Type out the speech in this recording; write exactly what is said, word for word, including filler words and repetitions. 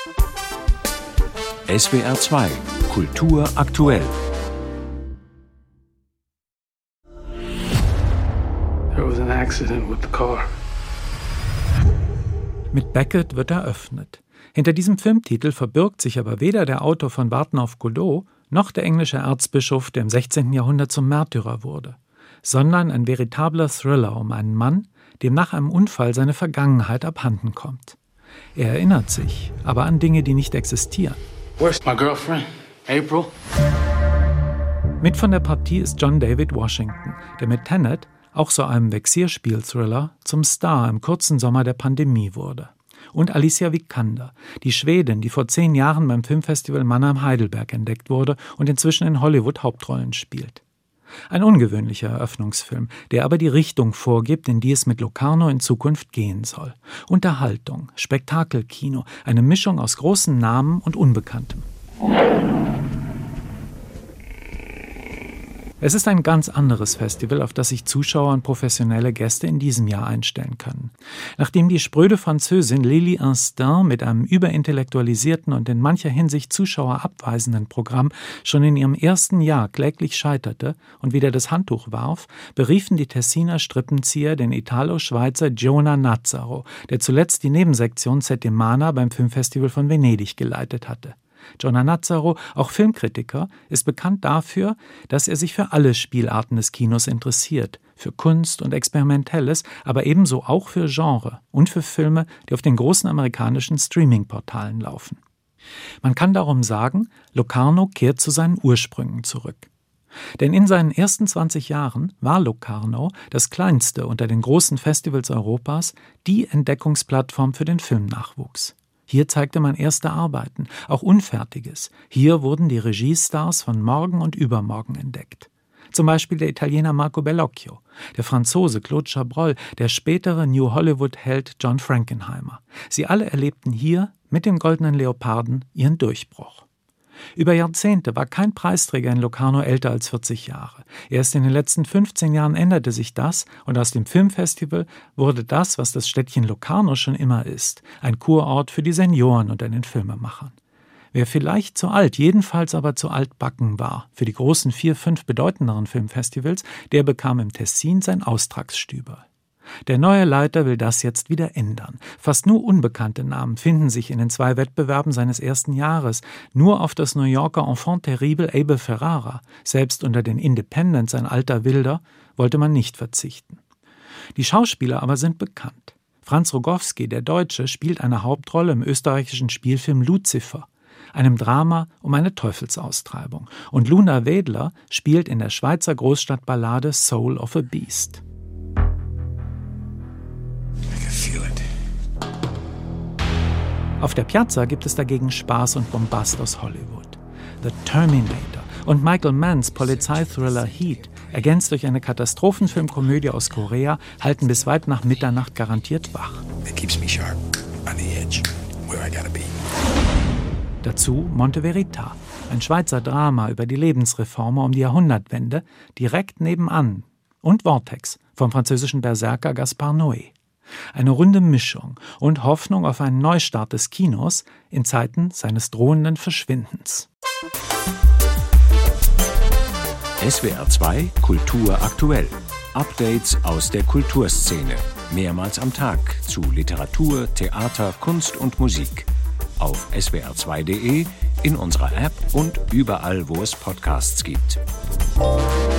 S W R zwei Kultur aktuell. There was an accident with the car. Mit Beckett wird eröffnet. Hinter diesem Filmtitel verbirgt sich aber weder der Autor von Warten auf Godot noch der englische Erzbischof, der im sechzehnten Jahrhundert zum Märtyrer wurde, sondern ein veritabler Thriller um einen Mann, dem nach einem Unfall seine Vergangenheit abhanden kommt. Er erinnert sich, aber an Dinge, die nicht existieren. Where's my girlfriend, April? Mit von der Partie ist John David Washington, der mit Tenet, auch so einem Vexierspiel-Thriller, zum Star im kurzen Sommer der Pandemie wurde. Und Alicia Vikander, die Schwedin, die vor zehn Jahren beim Filmfestival Mannheim-Heidelberg entdeckt wurde und inzwischen in Hollywood Hauptrollen spielt. Ein ungewöhnlicher Eröffnungsfilm, der aber die Richtung vorgibt, in die es mit Locarno in Zukunft gehen soll. Unterhaltung, Spektakelkino, eine Mischung aus großen Namen und Unbekanntem. Es ist ein ganz anderes Festival, auf das sich Zuschauer und professionelle Gäste in diesem Jahr einstellen können. Nachdem die spröde Französin Lily Instinct mit einem überintellektualisierten und in mancher Hinsicht Zuschauer abweisenden Programm schon in ihrem ersten Jahr kläglich scheiterte und wieder das Handtuch warf, beriefen die Tessiner Strippenzieher den Italo-Schweizer Jonah Nazzaro, der zuletzt die Nebensektion Settimana beim Filmfestival von Venedig geleitet hatte. Jonah Nazzaro, auch Filmkritiker, ist bekannt dafür, dass er sich für alle Spielarten des Kinos interessiert, für Kunst und Experimentelles, aber ebenso auch für Genre und für Filme, die auf den großen amerikanischen Streaming-Portalen laufen. Man kann darum sagen, Locarno kehrt zu seinen Ursprüngen zurück. Denn in seinen ersten zwanzig Jahren war Locarno, das kleinste unter den großen Festivals Europas, die Entdeckungsplattform für den Filmnachwuchs. Hier zeigte man erste Arbeiten, auch Unfertiges. Hier wurden die Regiestars von morgen und übermorgen entdeckt. Zum Beispiel der Italiener Marco Bellocchio, der Franzose Claude Chabrol, der spätere New Hollywood-Held John Frankenheimer. Sie alle erlebten hier mit den Goldenen Leoparden ihren Durchbruch. Über Jahrzehnte war kein Preisträger in Locarno älter als vierzig Jahre. Erst in den letzten fünfzehn Jahren änderte sich das und aus dem Filmfestival wurde das, was das Städtchen Locarno schon immer ist, ein Kurort für die Senioren unter den Filmemachern. Wer vielleicht zu alt, jedenfalls aber zu altbacken war für die großen vier, fünf bedeutenderen Filmfestivals, der bekam im Tessin sein Austragsstüberl. Der neue Leiter will das jetzt wieder ändern. Fast nur unbekannte Namen finden sich in den zwei Wettbewerben seines ersten Jahres. Nur auf das New Yorker Enfant terrible Abel Ferrara, selbst unter den Independents ein alter Wilder, wollte man nicht verzichten. Die Schauspieler aber sind bekannt. Franz Rogowski, der Deutsche, spielt eine Hauptrolle im österreichischen Spielfilm Lucifer, einem Drama um eine Teufelsaustreibung. Und Luna Wedler spielt in der Schweizer Großstadtballade Soul of a Beast. Auf der Piazza gibt es dagegen Spaß und Bombast aus Hollywood. The Terminator und Michael Manns Polizeithriller Heat, ergänzt durch eine Katastrophenfilmkomödie aus Korea, halten bis weit nach Mitternacht garantiert wach. Dazu Monte Verita, ein Schweizer Drama über die Lebensreformer um die Jahrhundertwende, direkt nebenan. Und Vortex vom französischen Berserker Gaspar Noé. Eine runde Mischung und Hoffnung auf einen Neustart des Kinos in Zeiten seines drohenden Verschwindens. S W R zwei Kultur aktuell. Updates aus der Kulturszene. Mehrmals am Tag zu Literatur, Theater, Kunst und Musik. Auf S W R zwei punkt de, in unserer App und überall, wo es Podcasts gibt.